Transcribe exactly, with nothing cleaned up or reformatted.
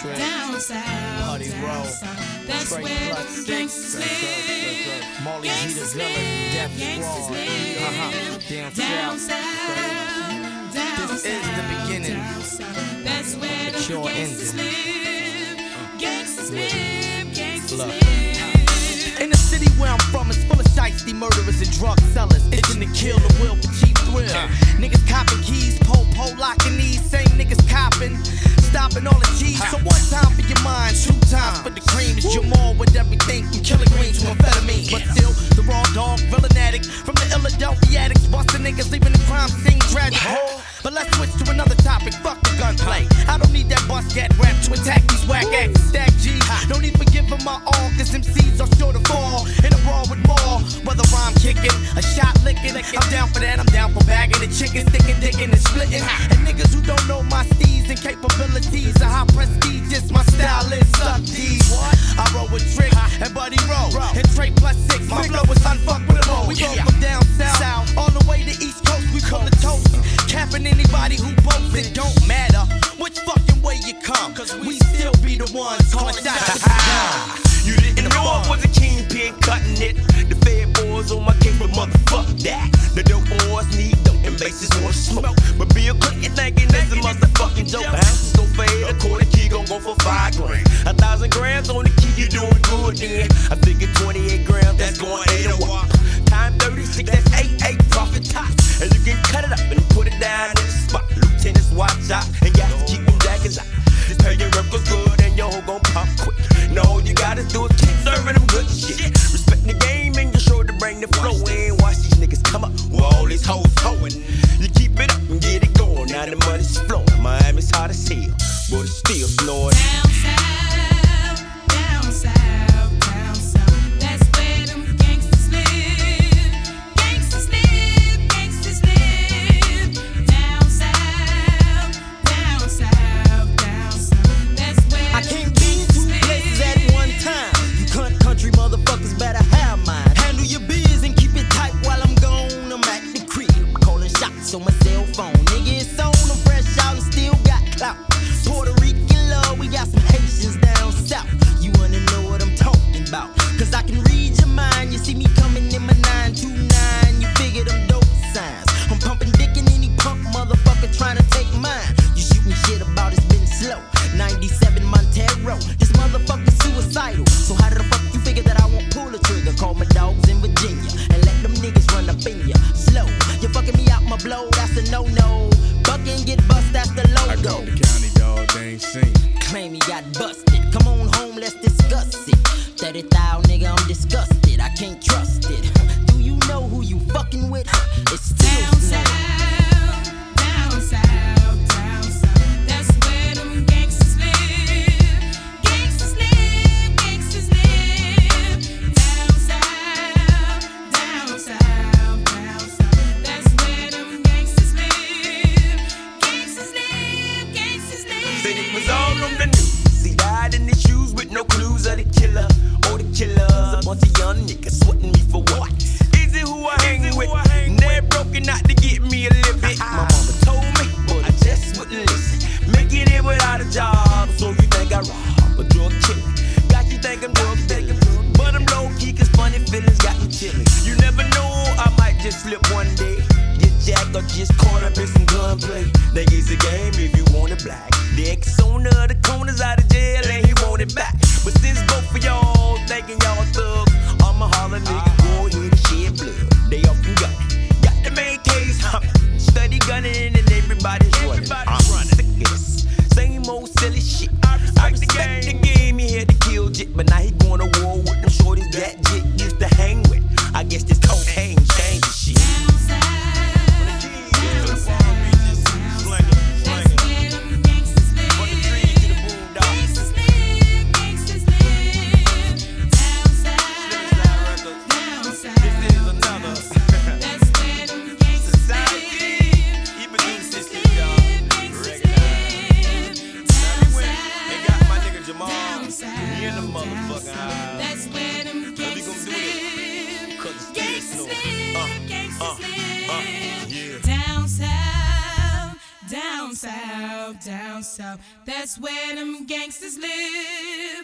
Trick, down south, Putty down Row, south. That's Straight where Plus them Six, gangsters that's right, that's live. right. Molly G the Gangsters villain, live, Death gangsters Squad, live. uh-huh, down Down south. south, down This is the south, beginning. down south. That's where It's them your gangsters ending. live. Gangsters Look. live, gangsters Look. live. In the city where I'm from, it's full of shiesty murderers and drug sellers. Itching to kill the will for cheap thrill. Huh. Niggas copping keys, po po locking these. Same niggas copping, stopping all the G's. So one time for your mind, two times for the cream. It's Jamal with everything from kilograms to amphetamines. But still, the raw dog, villain addict. From the Philadelphia addicts, busting niggas, leaving the crime scene tragic. But let's switch to another topic, fuck the gunplay. I don't need that bus get rap to attack these whack acts. Stack G, don't even give them my all, cause M Cs are sure to fall in a brawl with more. Whether I'm kicking, a shot licking, I'm down for that, I'm down for bagging the chicken, sticking, dicking, and splitting. And niggas who don't know my steeds and capabilities are high prestigious, my style is suck these. I roll with Trick and Buddy Roll, and Trey plus six, my flow is unfuckable. We go from down south, all the way to East Coast, we call it toast. Capping anybody who posts it, don't matter which fucking way you come, cause we still be the ones calling shots. You didn't know I was a kingpin cutting it. The fed boys on my case, but motherfuck that. The dope boys need dope and bases want smoke. But Bill Clinton thinking that's a motherfucking joke. Ounces gon' fade, a quarter key gon' go for five grand. A thousand grams on the key, you doing good then. I figured twenty-eight grams, that's going eight a wop. Time thirty-six, that's eight, eight profit tops. And you can cut it up and put it down in the spot. Lieutenants watch out and got to keep them jackets out. Just pay your records good and your hoe gon' pop quick. No, all you gotta do is keep serving them good shit. Respect the game and you're sure to bring the flow in. Watch these niggas come up with all these hoes hoeing. You keep it up and get it going. Now the money's flowing. Miami's hot as hell, but it's still snowing. Down south, down south, down south. That's where them gangsters live. Gangsters live, gangsters live. Down south, down south, down south. That's where I them can't be in two places at one time. You cunt country motherfuckers better have mine. Handle your biz and keep it tight while I'm gone. I'm at the crib, calling shots on my cell phone. Nigga, it's on, I'm fresh out and still got clout. Puerto Rican love, we got some Haitians down south. You wanna know what I'm talking about? Cause I can read your mind. You see me coming in my nine two nine. You figure them dope signs. I'm pumping dick in any punk motherfucker trying to take mine. You shoot me shit about it's been slow. ninety-seven Montero, this motherfucker's suicidal. So how the fuck you figure that I won't pull the trigger? Call my dogs in Virginia and let them niggas run up in ya. Slow, you fucking me out my blow, that's a no-no. Buck and get bust, that's the I logo. called the county dog, they ain't seen. Claim he got busted. Come on home, let's discuss it. thirty thousand, nigga, I'm disgusted. I can't trust it. Do you know who you fucking with? It's still down snow. south, down south, down south. That's where them gangsters live. Gangsters live, gangsters live. Down south, down south, down south. That's where them gangsters live. Gangsters live, gangsters live. Said it was all on the news. He died in his shoes with no clues of the killer or the killers. A bunch of young niggas sweating me for what? Is it who I hang with? And they're broken out to get me a little bit. My mama told me, but I just wouldn't listen. Making it without a job, so you think I rob a drug killer? Got you think I'm drug dealing, but I'm low key 'cause funny feelings got me chilling. You never know, I might just slip one day. Get jacked or just caught up in some gunplay. Think it's a game if you want it black. The ex owner of the corners out of jail and he want it back. But since both of y'all thinking y'all thugs, I'ma holler nigga, go ahead and shed blood. They off and gunning, got the main case humming, study gunning and everybody's running. I'm sick of this same old silly shit. I respect the game, he had to kill Jit, but now he going to war with them shorties that Jit used to hang with. I guess this cocaine changed the shit. Down south, down south, down south. That's where them gangsters live. Gangsters live, gangsters live. Down south, down south. This is another That's where them gangsters live. Gangsters live, gangsters live. Down They got my south, nigga Jamal. down south, He in the down motherfucking south. house. That's where them we gon' gangsters do this. live. Cause it's still Gangsters snow. live, Uh, gangsters uh, live. uh, yeah. Down south, down south, down south. That's where them gangsters live.